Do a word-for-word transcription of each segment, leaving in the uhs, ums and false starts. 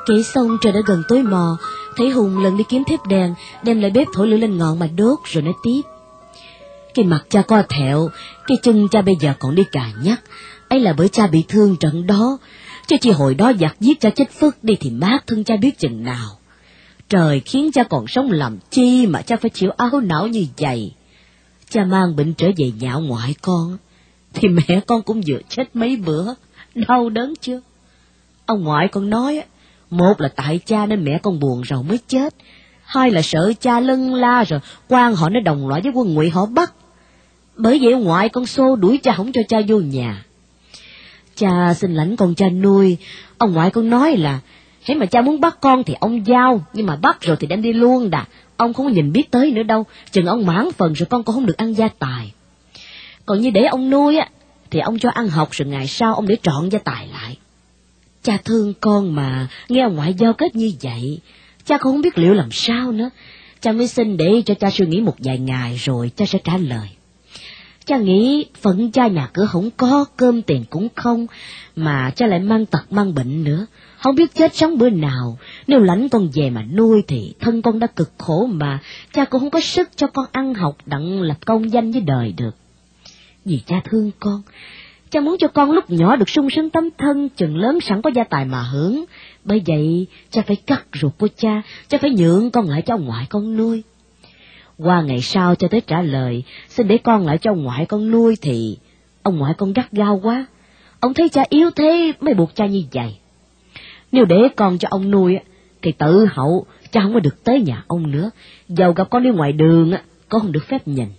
Kể xong trời đã gần tối mò, thấy Hùng lần đi kiếm thép đèn, đem lại bếp thổi lửa lên ngọn mà đốt, rồi nói tiếp. Cái mặt cha co thẹo, cái chân cha bây giờ còn đi cà nhắc, ấy là bởi cha bị thương trận đó, chứ chỉ hồi đó giặc giết cha chết phức đi thì mát thân cha biết chừng nào. Trời khiến cha còn sống làm chi mà cha phải chịu áo não như vậy. Cha mang bệnh trở về nhà ngoại con, thì mẹ con cũng vừa chết mấy bữa, đau đớn chưa? Ông ngoại con nói, một là tại cha nên mẹ con buồn rầu mới chết, hai là sợ cha lân la rồi quan họ nó đồng loại với quân Ngụy họ bắt. Bởi vậy ông ngoại con xô đuổi cha không cho cha vô nhà. Cha xin lãnh con cha nuôi, ông ngoại con nói là hễ mà cha muốn bắt con thì ông giao, nhưng mà bắt rồi thì đem đi luôn đà, ông không có nhìn biết tới nữa đâu, chừng ông mãn phần rồi con cũng không được ăn gia tài. Còn như để ông nuôi á, thì ông cho ăn học rồi ngày sau ông để trọn gia tài lại. Cha thương con mà, nghe ông ngoại giao kết như vậy, cha cũng không biết liệu làm sao nữa. Cha mới xin để cho cha suy nghĩ một vài ngày rồi cha sẽ trả lời. Cha nghĩ phận cha nhà cửa không có, cơm tiền cũng không, mà cha lại mang tật mang bệnh nữa, không biết chết sống bữa nào. Nếu lãnh con về mà nuôi thì thân con đã cực khổ mà, cha cũng không có sức cho con ăn học đặng lập công danh với đời được. Vì cha thương con, cha muốn cho con lúc nhỏ được sung sướng tấm thân, chừng lớn sẵn có gia tài mà hưởng. Bởi vậy cha phải cắt ruột của cha, cha phải nhượng con lại cho ông ngoại con nuôi. Qua ngày sau cha tới trả lời, xin để con lại cho ông ngoại con nuôi thì ông ngoại con gắt gao quá. Ông thấy cha yếu thế mới buộc cha như vậy. Nếu để con cho ông nuôi thì tự hậu cha không có được tới nhà ông nữa, dầu gặp con đi ngoài đường con không được phép nhìn.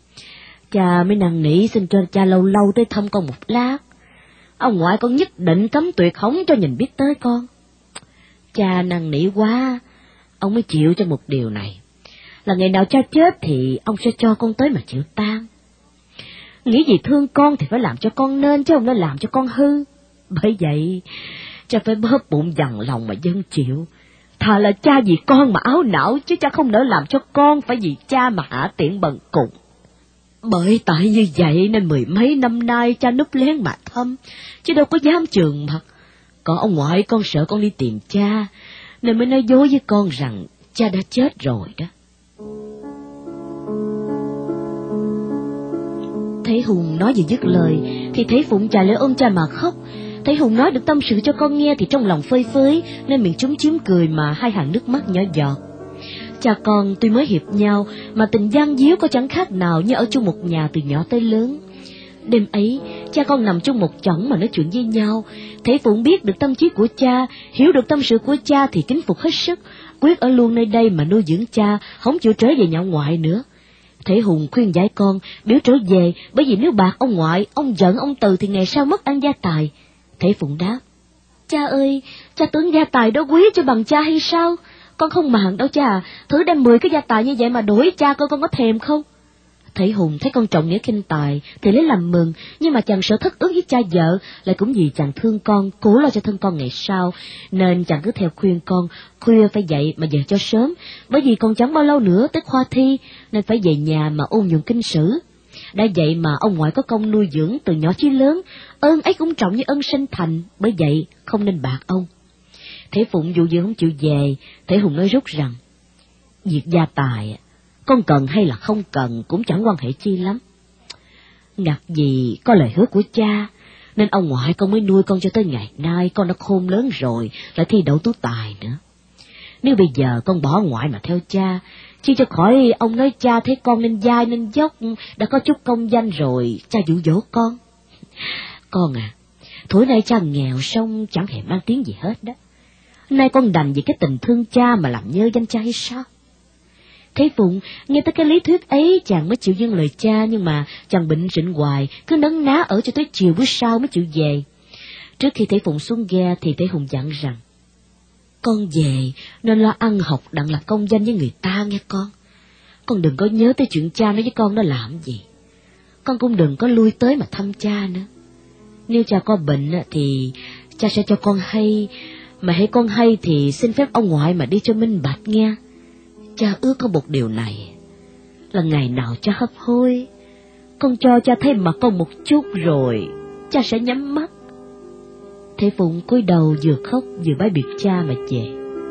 Cha mới năn nỉ xin cho cha lâu lâu tới thăm con một lát. Ông ngoại con nhất định cấm tuyệt không cho nhìn biết tới con. Cha năn nỉ quá, ông mới chịu cho một điều này, là ngày nào cha chết thì ông sẽ cho con tới mà chịu tang. Nghĩ gì thương con thì phải làm cho con nên, chứ không nên làm cho con hư. Bởi vậy cha phải bóp bụng dằn lòng mà dân chịu. Thà là cha vì con mà áo não, chứ cha không nỡ làm cho con phải vì cha mà hạ tiện bần cùng. Bởi tại như vậy nên mười mấy năm nay cha núp lén mà thăm, chứ đâu có dám trường mặt. Còn ông ngoại con sợ con đi tìm cha, nên mới nói dối với con rằng cha đã chết rồi đó. Thấy Hùng nói vừa dứt lời thì thấy Phụng chạy lại ôm cha mà khóc. Thấy Hùng nói được tâm sự cho con nghe thì trong lòng phơi phới, nên miệng chúm chím cười mà hai hàng nước mắt nhỏ giọt. Cha con tuy mới hiệp nhau mà tình gian díu có chẳng khác nào như ở chung một nhà từ nhỏ tới lớn. Đêm ấy cha con nằm chung một chõng mà nói chuyện với nhau. Thấy Phụng biết được tâm trí của cha, hiểu được tâm sự của cha thì kính phục hết sức, quyết ở luôn nơi đây mà nuôi dưỡng cha, không chịu trở về nhà ngoại nữa. Thấy Hùng khuyên giải con biểu trở về, bởi vì nếu bạc ông ngoại, ông giận ông Từ thì ngày sau mất ăn gia tài. Thấy Phụng đáp, cha ơi, cha tưởng gia tài đó quý cho bằng cha hay sao? Con không màng đâu cha, thử đem mười cái gia tài như vậy mà đổi cha con, con có thèm không? Thấy Hùng thấy con trọng nghĩa khinh tài thì lấy làm mừng, nhưng mà chàng sợ thất ước với cha vợ, lại cũng vì chàng thương con, cố lo cho thân con ngày sau, nên chàng cứ theo khuyên con khuya phải dậy mà về cho sớm, bởi vì còn chẳng bao lâu nữa tới khoa thi, nên phải về nhà mà ôn nhuận kinh sử. Đã vậy mà ông ngoại có công nuôi dưỡng từ nhỏ chí lớn, ơn ấy cũng trọng như ân sinh thành, bởi vậy không nên bạc ông. Thế Phụng dù gì không chịu về, Thế Hùng nói rút rằng, việc gia tài con cần hay là không cần cũng chẳng quan hệ chi lắm. Ngặt gì có lời hứa của cha, nên ông ngoại con mới nuôi con cho tới ngày nay con đã khôn lớn rồi, lại thi đậu tú tài nữa. Nếu bây giờ con bỏ ngoại mà theo cha, chi cho khỏi ông nói cha thấy con nên dai nên dốc, đã có chút công danh rồi, cha dụ dỗ con. Con à, thủi nay cha nghèo xong chẳng hề mang tiếng gì hết đó. Nay con đành vì cái tình thương cha mà làm nhơ danh cha hay sao? Thế Phụng nghe tới cái lý thuyết ấy chàng mới chịu dâng lời cha, nhưng mà chàng bệnh rịnh hoài, cứ nấn ná ở cho tới chiều bữa sau mới chịu về. Trước khi Thế Phụng xuống ghe thì Thế Hùng dặn rằng, con về nên lo ăn học đặng lập công danh với người ta nghe con. Con đừng có nhớ tới chuyện cha nói với con nó làm gì. Con cũng đừng có lui tới mà thăm cha nữa. Nếu cha có bệnh thì cha sẽ cho con hay, mà hãy con hay thì xin phép ông ngoại mà đi cho minh bạch nghe. Cha ước có một điều này, là ngày nào cha hấp hối, con cho cha thấy mặt con một chút rồi cha sẽ nhắm mắt. Thế Phụng cúi đầu vừa khóc vừa bái biệt cha mà về.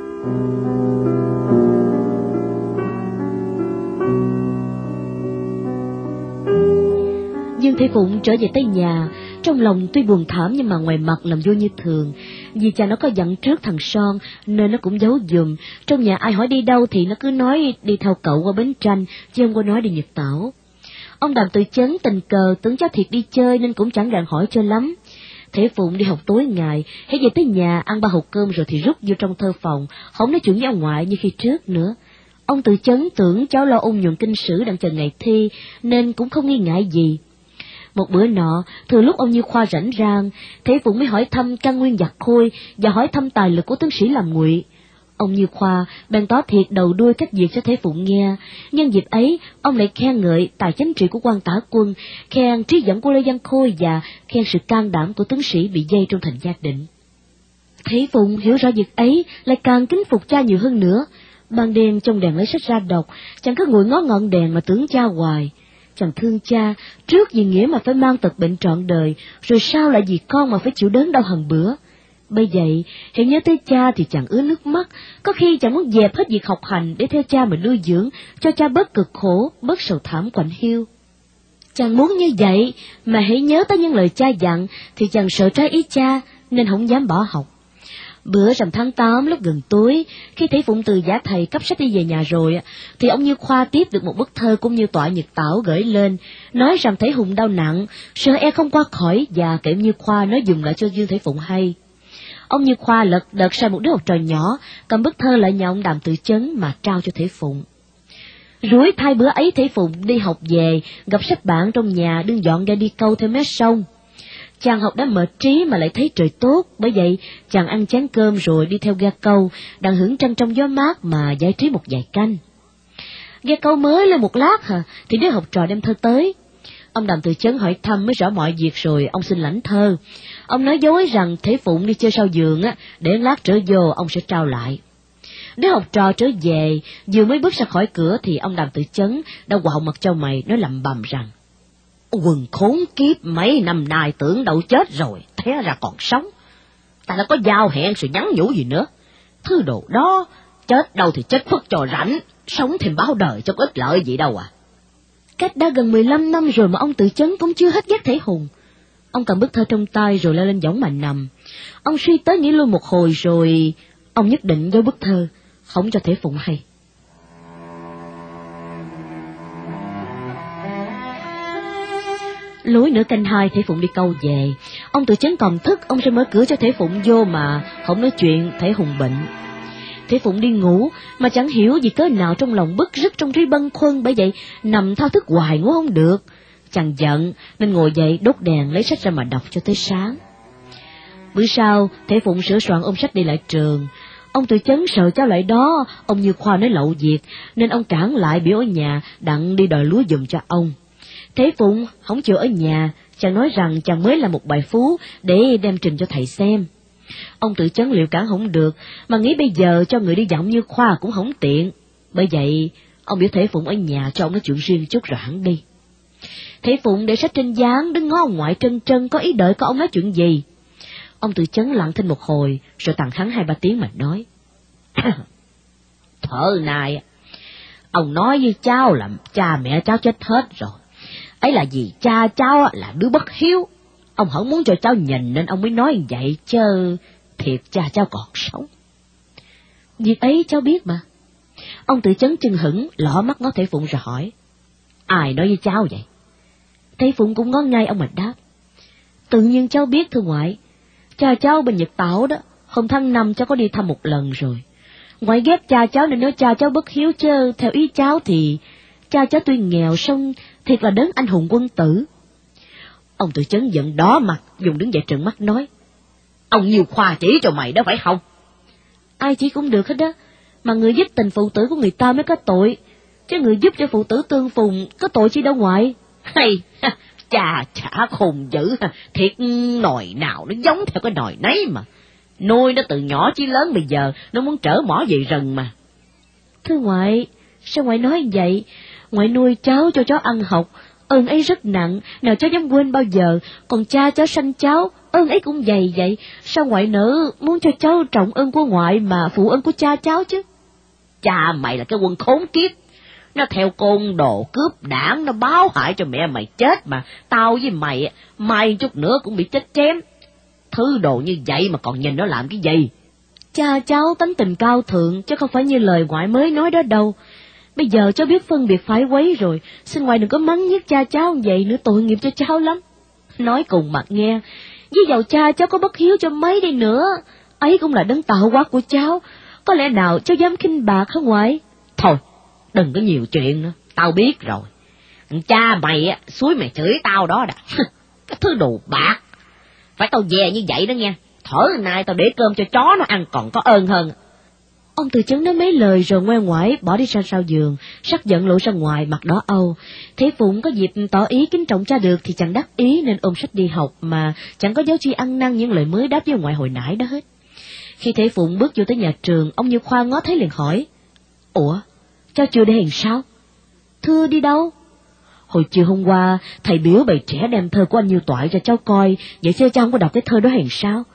Dương Thế Phụng trở về tới nhà, trong lòng tuy buồn thảm nhưng mà ngoài mặt làm vô như thường. Vì cha nó có dặn trước thằng Son nên nó cũng giấu giùm. Trong nhà ai hỏi đi đâu thì nó cứ nói đi theo cậu qua Bến Tranh, chứ không có nói đi Nhật Tảo. Ông Đàm Tự Chấn tình cờ tưởng cháu Thiệt đi chơi nên cũng chẳng gạn hỏi cho lắm. Thế Phụng đi học tối ngày, hãy về tới nhà ăn ba hộp cơm rồi thì rút vô trong thơ phòng, không nói chuyện với ông ngoại như khi trước nữa. Ông Tự Chấn tưởng cháu lo ôn nhuận kinh sử đặng chờ ngày thi nên cũng không nghi ngại gì. Một bữa nọ, thừa lúc ông Như Khoa rảnh rang, Thế Phụng mới hỏi thăm căn nguyên giặc Khôi và hỏi thăm tài lực của tướng sĩ làm Ngụy. Ông Như Khoa bèn tỏ thiệt đầu đuôi cách việc cho Thế Phụng nghe. Nhân dịp ấy, ông lại khen ngợi tài chánh trị của quan tả quân, khen trí dẫn của Lê Văn Khôi và khen sự can đảm của tướng sĩ bị dây trong thành Gia Định. Thế Phụng hiểu rõ việc ấy, lại càng kính phục cha nhiều hơn nữa. Ban đêm trong đèn lấy sách ra đọc, chẳng có ngồi ngó ngọn đèn mà tưởng cha hoài. Chàng thương cha, trước vì nghĩa mà phải mang tật bệnh trọn đời, rồi sau lại vì con mà phải chịu đớn đau hằng bữa. Bây vậy, hãy nhớ tới cha thì chàng ứa nước mắt, có khi chàng muốn dẹp hết việc học hành để theo cha mà nuôi dưỡng, cho cha bớt cực khổ, bớt sầu thảm quạnh hiu. Chàng muốn như vậy, mà hãy nhớ tới những lời cha dặn, thì chàng sợ trái ý cha, nên không dám bỏ học. Bữa rằm tháng tám lúc gần tối, khi Thế Phụng từ giả thầy cấp sách đi về nhà rồi, thì ông Như Khoa tiếp được một bức thơ cũng như tọa Nhật Tảo gửi lên, nói rằng Thế Hùng đau nặng, sợ e không qua khỏi, và kể Như Khoa nói dùng lại cho Dương Thế Phụng hay. Ông Như Khoa lật đật sang một đứa học trò nhỏ, cầm bức thơ lại nhà ông Đàm Tự Chấn mà trao cho Thế Phụng. Rủi thay bữa ấy Thế Phụng đi học về, gặp sách bạn trong nhà đương dọn ra đi câu theo mé sông. Chàng học đã mệt trí mà lại thấy trời tốt, bởi vậy chàng ăn chén cơm rồi đi theo ghe câu, đang hưởng trăng trong gió mát mà giải trí một vài canh. Ghe câu mới lên một lát hả, thì đứa học trò đem thơ tới. Ông Đàm Tự Chấn hỏi thăm mới rõ mọi việc rồi ông xin lãnh thơ. Ông nói dối rằng Thế Phụng đi chơi sau giường á, để lát trở vô ông sẽ trao lại. Đứa học trò trở về, vừa mới bước ra khỏi cửa thì ông Đàm Tự Chấn đã quạo mặt cho mày, nói lầm bầm rằng: Quần khốn kiếp, mấy năm nay tưởng đâu chết rồi, té ra còn sống. Ta đã có giao hẹn sự nhắn nhủ gì nữa. Thứ đồ đó, chết đâu thì chết phất cho rảnh, sống thêm báo đời cho có ích lợi gì đâu à. Cách đã gần mười lăm năm rồi mà ông Tự Chấn cũng chưa hết ghét Thế Hùng. Ông cầm bức thơ trong tay rồi leo lên võng mà nằm. Ông suy tới nghĩ lui một hồi rồi ông nhất định giấu bức thơ, không cho Thế Phụng hay. Lối nửa canh hai Thế Phụng đi câu về, ông Tự Chấn còn thức, ông sẽ mở cửa cho Thế Phụng vô mà không nói chuyện. Thế Hùng bệnh. Thế Phụng đi ngủ mà chẳng hiểu vì cớ nào trong lòng bứt rứt trong trí bâng khuâng, bởi vậy nằm thao thức hoài ngủ không được. Chàng giận nên ngồi dậy đốt đèn lấy sách ra mà đọc cho tới sáng. Bữa sau Thế Phụng sửa soạn ôm sách đi lại trường. Ông Tự Chấn sợ cháu lại đó, ông Như Khoa nói lậu việc nên ông cản lại biểu ở nhà đặng đi đòi lúa giùm cho ông. Thế Phụng không chịu ở nhà, chàng nói rằng chàng mới làm một bài phú để đem trình cho thầy xem. Ông Tự Chấn liệu cản không được, mà nghĩ bây giờ cho người đi dặm Như Khoa cũng không tiện. Bởi vậy ông biểu Thế Phụng ở nhà cho ông nói chuyện riêng chút rồi hẳn đi. Thế Phụng để sách trên gián, đứng ngó ông ngoại trân trân có ý đợi có ông nói chuyện gì. Ông Tự Chấn lặng thinh một hồi rồi tặng hắn hai ba tiếng mà nói: Thợ này, ông nói với cháu là cha mẹ cháu chết hết rồi. Ấy là vì cha cháu là đứa bất hiếu. Ông không muốn cho cháu nhìn nên ông mới nói như vậy, chứ thiệt cha cháu còn sống. Việc ấy cháu biết mà. Ông Tự Chấn chừng hững, lỏ mắt ngó Thế Phụng rồi hỏi: Ai nói với cháu vậy? Thế Phụng cũng ngó ngay ông mà đáp: Tự nhiên cháu biết thưa ngoại. Cha cháu bên Nhật Tảo đó, hôm tháng năm cháu có đi thăm một lần rồi. Ngoại ghét cha cháu nên nói cha cháu bất hiếu, chứ theo ý cháu thì cha cháu tuy nghèo song thiệt là đấng anh hùng quân tử. Ông Tự Chấn giận đỏ mặt, dùng đứng dậy trợn mắt nói: Ông Như Khoa chỉ cho mày đó phải không? Ai chỉ cũng được hết đó, mà người giúp tình phụ tử của người ta mới có tội, chứ người giúp cho phụ tử tương phùng có tội chi đâu ngoại. Hay, cha chả khùng dữ, thiệt nòi nào nó giống theo cái nòi nấy mà. Nuôi nó từ nhỏ chí lớn bây giờ nó muốn trở mỏ về rừng mà. Thưa ngoại, sao ngoại nói vậy? Ngoại nuôi cháu cho cháu ăn học, ơn ấy rất nặng, nào cháu dám quên bao giờ, còn cha cháu sanh cháu, ơn ấy cũng dày vậy, sao ngoại nữ muốn cho cháu trọng ơn của ngoại mà phụ ơn của cha cháu chứ? Cha mày là cái quân khốn kiếp, nó theo côn đồ cướp đảng, nó báo hại cho mẹ mày chết mà tao với mày mai chút nữa cũng bị chết chém. Thứ đồ như vậy mà còn nhìn nó làm cái gì? Cha cháu tánh tình cao thượng chứ không phải như lời ngoại mới nói đó đâu. Bây giờ cháu biết phân biệt phải quấy rồi, xin ngoại đừng có mắng nhiếc cha cháu vậy nữa, tội nghiệp cho cháu lắm. Nói cùng mặt nghe, với dầu cha cháu có bất hiếu cho mấy đi nữa, ấy cũng là đấng tạo hóa của cháu, có lẽ nào cháu dám khinh bạc hả ngoại? Thôi, đừng có nhiều chuyện nữa, tao biết rồi. Cha mày á, suối mày chửi tao đó đã. Cái thứ đồ bạc. Phải tao về như vậy đó nghe. Thở nay tao để cơm cho chó nó ăn còn có ơn hơn. Ông Từ Chấn nói mấy lời rồi ngoan ngoải bỏ đi ra sau giường, sắc giận lộ ra ngoài, mặt đỏ âu. Thế Phụng có dịp tỏ ý kính trọng cha được thì chẳng đắc ý nên ôm sách đi học mà chẳng có giáo chi ăn năn những lời mới đáp với ngoại hồi nãy đó hết. Khi Thế Phụng bước vô tới nhà trường, ông Như Khoa ngó thấy liền hỏi: Ủa, cháu chưa đi hèn sao? Thưa đi đâu? Hồi chiều hôm qua, thầy biểu bầy trẻ đem thơ của anh Như Toại cho cháu coi, vậy chứ cháu không có đọc cái thơ đó hèn sao?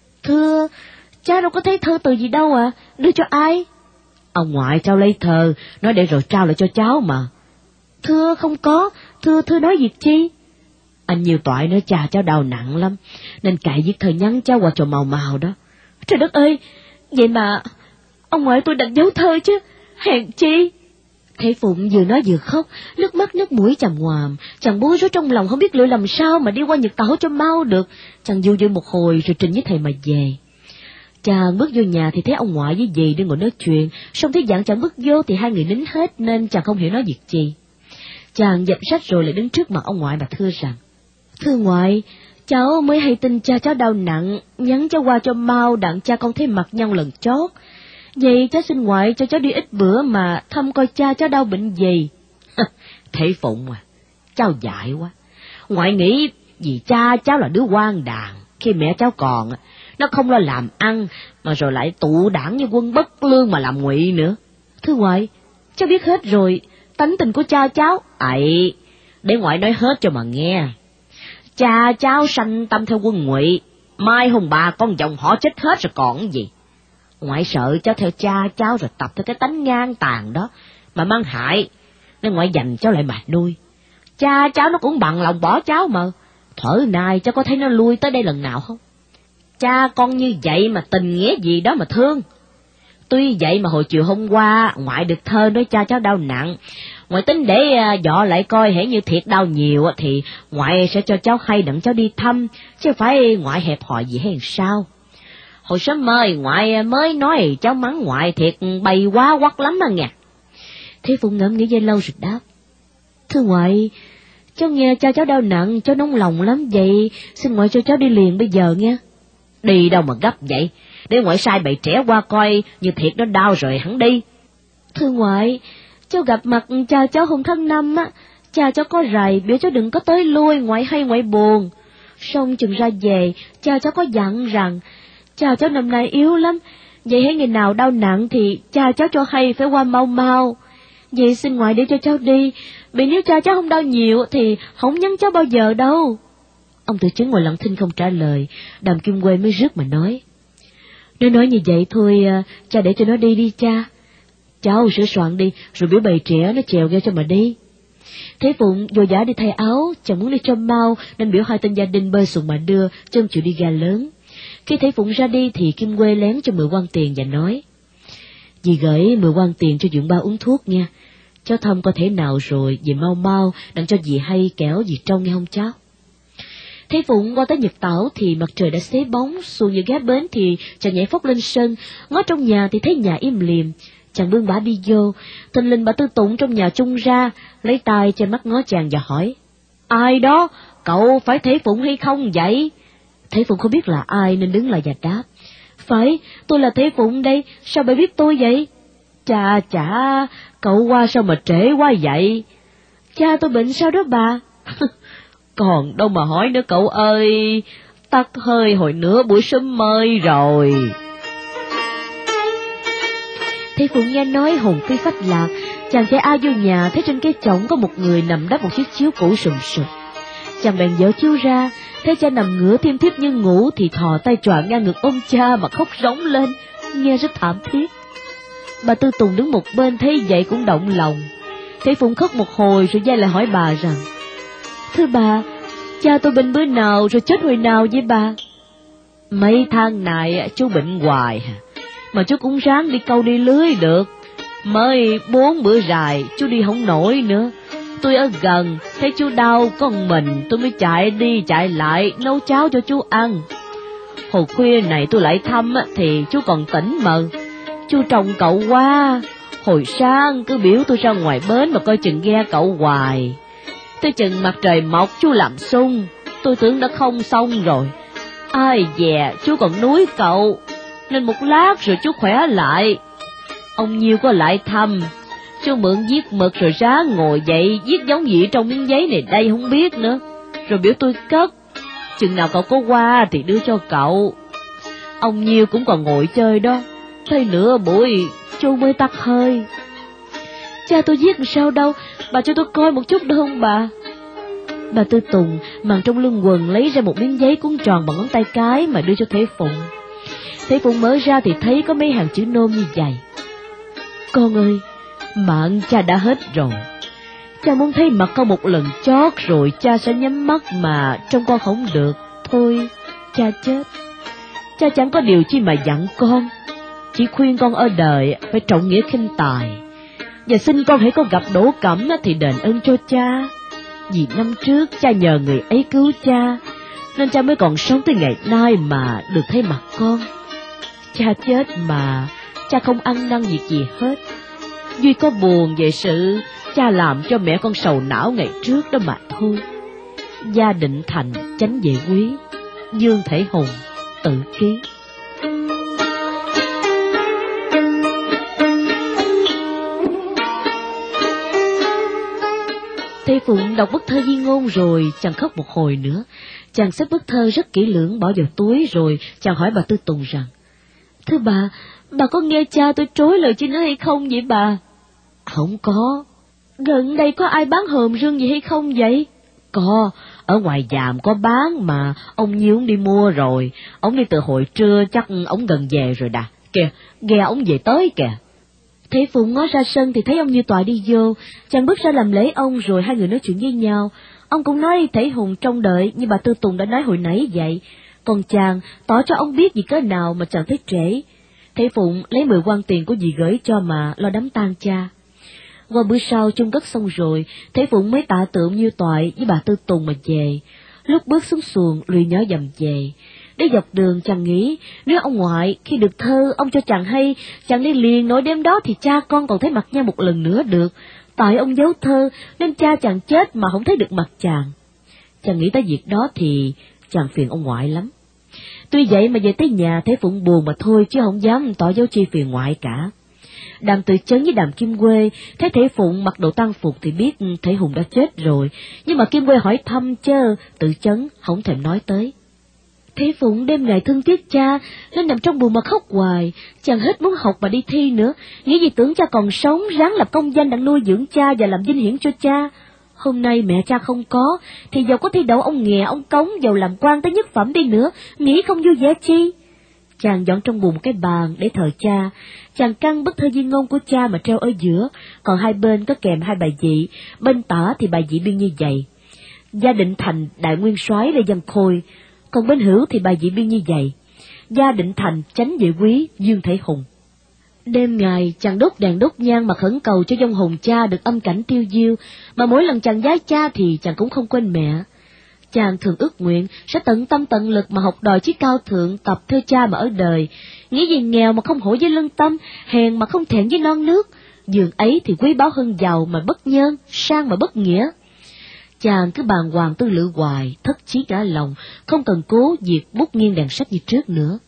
Thưa, cháu đâu có thấy thơ từ gì đâu à, đưa cho ai? Ông ngoại cháu lấy thơ, nói để rồi trao lại cho cháu mà. Thưa không có, thưa thưa nói việc chi? Anh Như Toại nói cha cháu đau nặng lắm, nên cậy viết thơ nhắn cháu qua trò màu màu đó. Trời đất ơi, vậy mà ông ngoại tôi đặt dấu thơ chứ, hèn chi. Thế Phụng vừa nói vừa khóc, nước mắt nước mũi chằm ngoàm, chàng bối rối trong lòng không biết lựa làm sao mà đi qua Nhật Tảo cho mau được. Chàng du dư một hồi rồi trình với thầy mà về. Chàng bước vô nhà thì thấy ông ngoại với dì đang ngồi nói chuyện, xong thấy dạng chàng bước vô thì hai người nín hết nên chàng không hiểu nói việc gì. Chàng dẹp sách rồi lại đứng trước mặt ông ngoại mà thưa rằng: Thưa ngoại, cháu mới hay tin cha cháu đau nặng, nhắn cháu qua cho mau đặng cha con thấy mặt nhau lần chót. Vậy cháu xin ngoại cho cháu đi ít bữa mà thăm coi cha cháu đau bệnh gì. Thế Phụng à, cháu dại quá. Ngoại nghĩ vì cha cháu là đứa quan đàn, khi mẹ cháu còn, nó không lo làm ăn, mà rồi lại tụ đảng như quân bất lương mà làm ngụy nữa. Thưa ngoại, cháu biết hết rồi, tánh tình của cha cháu. Ấy, để ngoại nói hết cho mà nghe. Cha cháu sanh tâm theo quân ngụy, mai hùng bà con dòng họ chết hết rồi còn cái gì. Ngoại sợ cháu theo cha cháu rồi tập theo cái tánh ngang tàn đó mà mang hại, nên ngoại dành cháu lại mà nuôi. Cha cháu nó cũng bằng lòng bỏ cháu mà, thở nay cháu có thấy nó lui tới đây lần nào không? Cha con như vậy mà tình nghĩa gì đó mà thương. Tuy vậy mà hồi chiều hôm qua ngoại được thơ nói cha cháu đau nặng, ngoại tính để uh, dọ lại coi hễ như thiệt đau nhiều thì ngoại sẽ cho cháu hay đặng cháu đi thăm, chứ phải ngoại hẹp hòi gì hay sao. Hồi sớm mời ngoại mới nói cháu mắng ngoại thiệt bày quá quắc lắm á nghe. Thế Phụng ngẫm nghĩ giây lâu rồi đáp: Thưa ngoại, cháu nghe cha cháu đau nặng, cháu nóng lòng lắm, vậy xin ngoại cho cháu đi liền bây giờ nghe. Đi đâu mà gấp vậy, để ngoại sai bầy trẻ qua coi như thiệt nó đau rồi hắn đi. Thưa ngoại, cháu gặp mặt cha cháu hôm tháng năm á, cha cháu có rầy biểu cháu đừng có tới lui, ngoại hay ngoại buồn. Xong chừng ra về, cha cháu có dặn rằng cha cháu năm nay yếu lắm, vậy hễ ngày nào đau nặng thì cha cháu cho hay phải qua mau mau. Vậy xin ngoại để cho cháu đi, vì nếu cha cháu không đau nhiều thì không nhắn cháu bao giờ đâu. Ông Từ Chấn ngồi lặng thinh không trả lời, Đàm Kim Quê mới rước mà nói: Nếu nói như vậy thôi, cha để cho nó đi đi cha. Cháu sửa soạn đi, rồi biểu bầy trẻ nó chèo ghe cho mà đi. Thế Phụng vội vã đi thay áo, chẳng muốn đi cho mau nên biểu hai tên gia đình bơi xuồng mà đưa, chân chịu đi ga lớn. Khi Thế Phụng ra đi thì Kim Quê lén cho mười quan tiền và nói: Dì gửi mười quan tiền cho Dượng Ba uống thuốc nha, cháu thăm có thể nào rồi dì mau mau đặng cho dì hay kẻo dì trông nghe không cháu. Thế Phụng qua tới Nhật Tảo thì mặt trời đã xế bóng, xuồng vừa ghé bến thì chàng nhảy phóc lên sân, ngó trong nhà thì thấy nhà im lìm. Chàng bươn bả đi vô, thình lình bà Tư Tụng trong nhà chung ra, lấy tay che mắt ngó chàng và hỏi: Ai đó, cậu phải Thế Phụng hay không vậy? Thế Phụng không biết là ai nên đứng lại và đáp: Phải, tôi là Thế Phụng đây, sao bà biết tôi vậy? Chà chà, cậu qua sao mà trễ quá vậy? Cha tôi bệnh sao đó bà? Còn đâu mà hỏi nữa cậu ơi, tắt hơi hồi nửa buổi sớm mơi rồi. Thế Phụng nghe nói hồn phi phách lạc, chàng chạy a vô nhà thấy trên cái chõng có một người nằm đắp một chiếc chiếu cũ sùm sụp. Chàng bèn dỡ chiếu ra, Thấy cha nằm ngửa thiêm thiếp như ngủ thì thò tay choàng ngang ngực ôm cha mà khóc rống lên, nghe rất thảm thiết. Bà Tư Tùng đứng một bên thấy vậy cũng động lòng. Thấy Phụng khóc một hồi rồi Gia lại hỏi bà rằng: "Thưa bà, cha tôi bệnh bữa nào rồi chết hồi nào vậy bà?" "Mấy tháng này chú bệnh hoài, mà chú cũng ráng đi câu đi lưới được. Mới bốn bữa dài chú đi không nổi nữa. Tôi ở gần, thấy chú đau con mình tôi mới chạy đi chạy lại nấu cháo cho chú ăn. Hồi khuya này tôi lại thăm thì chú còn tỉnh mà. Chú trông cậu quá, hồi sáng cứ biểu tôi ra ngoài bến mà coi chừng ghe cậu hoài. Tới chừng mặt trời mọc chú làm sung, tôi tưởng đã không xong rồi. Ai dè chú còn núi cậu, nên một lát rồi chú khỏe lại. Ông Nhiêu có lại thăm, chú mượn viết mực rồi ráng ngồi dậy viết giống gì trong miếng giấy này đây không biết nữa. Rồi biểu tôi cất, chừng nào cậu có qua thì đưa cho cậu. Ông Nhiêu cũng còn ngồi chơi đó, thấy nửa buổi chú mới tắt hơi." "Cha tôi viết làm sao đâu, bà cho tôi coi một chút được không bà?" Bà Tư Tùng màng trong lưng quần lấy ra một miếng giấy cuốn tròn bằng ngón tay cái mà đưa cho Thế Phụng. Thế Phụng mở ra thì thấy có mấy hàng chữ nôm như vậy: "Con ơi, mạng cha đã hết rồi. Cha muốn thấy mặt con một lần chót rồi cha sẽ nhắm mắt mà trông con không được. Thôi, cha chết. Cha chẳng có điều chi mà dặn con, chỉ khuyên con ở đời phải trọng nghĩa khinh tài, và xin con hãy có gặp Đỗ Cẩm thì đền ơn cho cha. Vì năm trước cha nhờ người ấy cứu cha, nên cha mới còn sống tới ngày nay mà được thấy mặt con. Cha chết mà cha không ăn năn việc gì hết, duy có buồn về sự cha làm cho mẹ con sầu não ngày trước đó mà thôi. Gia Định Thành, Chánh Vệ Quý, Dương Thể Hùng, tự ký." Thế Phụng đọc bức thơ di ngôn rồi chàng khóc một hồi nữa. Chàng xếp bức thơ rất kỹ lưỡng bỏ vào túi rồi chàng hỏi bà Tư Tùng rằng: "Thưa bà, bà có nghe cha tôi trối lời chi nữa hay không vậy bà?" "Không có." "Gần đây có ai bán hòm rương gì hay không vậy?" "Có, ở ngoài Dàm có bán mà ông Nhiêu ông đi mua rồi. Ông đi từ hồi trưa chắc ông gần về rồi đà. Kìa, ghe ông về tới kìa." Thế Phụng ngó ra sân thì thấy ông Như Toại đi vô, chàng bước ra làm lễ ông rồi hai người nói chuyện với nhau. Ông cũng nói Thể Hùng trông đợi như bà Tư Tùng đã nói hồi nãy vậy, còn chàng tỏ cho ông biết gì cỡ nào mà chàng thấy trễ. Thế Phụng lấy mười quan tiền của dì gửi cho mà lo đám tang cha. Qua bữa sau chung cất xong rồi, Thế Phụng mới tạ tượng Như Toại với bà Tư Tùng mà về. Lúc bước xuống xuồng, Lụy nhỏ dầm về. Để dọc đường chàng nghĩ, nếu ông ngoại khi được thơ ông cho chàng hay, chàng đi liền nỗi đêm đó thì cha con còn thấy mặt nhau một lần nữa được. Tại ông giấu thơ nên cha chàng chết mà không thấy được mặt chàng. Chàng nghĩ tới việc đó thì chàng phiền ông ngoại lắm. Tuy vậy mà về tới nhà Thế Phụng buồn mà thôi, chứ không dám tỏ dấu chi phiền ngoại cả. Đàm Tự Chấn với Đàm Kim Quê thấy Thể Phụng mặc đồ tang phục thì biết Thể Hùng đã chết rồi, nhưng mà Kim Quê hỏi thăm chớ Tự Chấn không thèm nói tới. Thế Phụng đêm ngày thương tiếc cha nên nằm trong buồn mà khóc hoài, chàng hết muốn học mà đi thi nữa, nghĩ gì tưởng cha còn sống ráng lập công danh đặng nuôi dưỡng cha và làm vinh hiển cho cha. Hôm nay mẹ cha không có, thì dầu có thi đậu ông nghè ông cống, dầu làm quan tới nhất phẩm đi nữa, nghĩ không vui vẻ chi. Chàng dọn trong bùn một cái bàn để thờ cha, chàng căng bức thơ di ngôn của cha mà treo ở giữa, còn hai bên có kèm hai bài vị, bên tả thì bài vị biên như vậy: Gia Định Thành, Đại Nguyên Soái Lê Văn Khôi, còn bên hữu thì bài vị biên như vậy: Gia Định Thành, Chánh Vệ Quý Dương Thể Hùng. Đêm ngày chàng đốt đèn đốt nhang mà khẩn cầu cho vong hồn cha được âm cảnh tiêu diêu, mà mỗi lần chàng vái cha thì chàng cũng không quên mẹ. Chàng thường ước nguyện sẽ tận tâm tận lực mà học đòi chí cao thượng, tập theo cha mà ở đời, nghĩ gì nghèo mà không hổ với lương tâm, hèn mà không thẹn với non nước, giường ấy thì quý báu hơn giàu mà bất nhân, sang mà bất nghĩa. Chàng cứ bàng hoàng tư lự hoài, thất chí cả lòng, không cần cố diệt bút nghiêng đèn sách như trước nữa.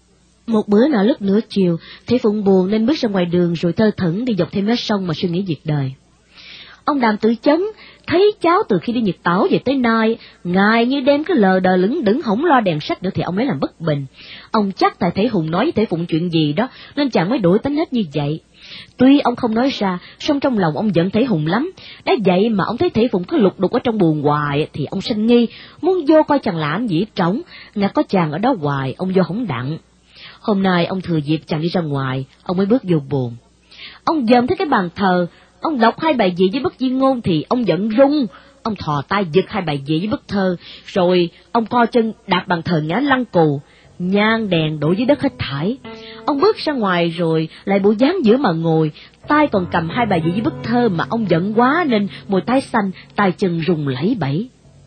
Một bữa nào lúc nửa chiều, Thể Phụng buồn nên bước ra ngoài đường rồi thơ thẩn đi dọc theo mé sông mà suy nghĩ việc đời. Ông Đàm Tự Chấn thấy cháu từ khi đi Nhật Tảo về tới nay, ngày như đêm cứ lờ đờ lững đững không lo đèn sách nữa thì ông ấy làm bất bình. Ông chắc tại Thể Hùng nói với Thể Phụng chuyện gì đó nên chàng mới đổi tính hết như vậy. Tuy ông không nói ra, song trong lòng ông giận Thể Hùng lắm. Đã vậy mà ông thấy Thể Phụng cứ lục đục ở trong buồng hoài thì ông sanh nghi, muốn vô coi chàng làm gì trống, ngặt có chàng ở đó hoài, ông vô hổng đặng. Hôm nay ông thừa dịp chàng đi ra ngoài, ông mới bước vô buồng. Ông dòm thấy cái bàn thờ, ông đọc hai bài dị với bức di ngôn thì ông giận rung. Ông thò tay giật hai bài dị với bức thơ, rồi ông co chân đạp bàn thờ ngã lăn cù, nhang đèn đổ dưới đất hết thảy. Ông bước ra ngoài rồi lại bộ dáng giữa mà ngồi, tay còn cầm hai bài dị với bức thơ mà ông giận quá nên môi tái xanh, tay chân rung lẩy bẩy.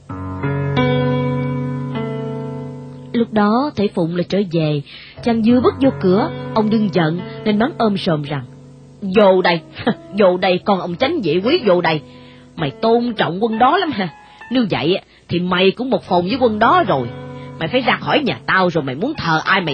Lúc đó Thể Phụng lại trở về, chàng vừa bước vô cửa, ông đừng giận nên bắn ôm sòm rằng: Vô đây, vô đây con ông chánh vị quý, vô đây. Mày tôn trọng quân đó lắm ha, nếu vậy thì mày cũng một phòng với quân đó rồi. Mày phải ra khỏi nhà tao rồi mày muốn thờ ai mày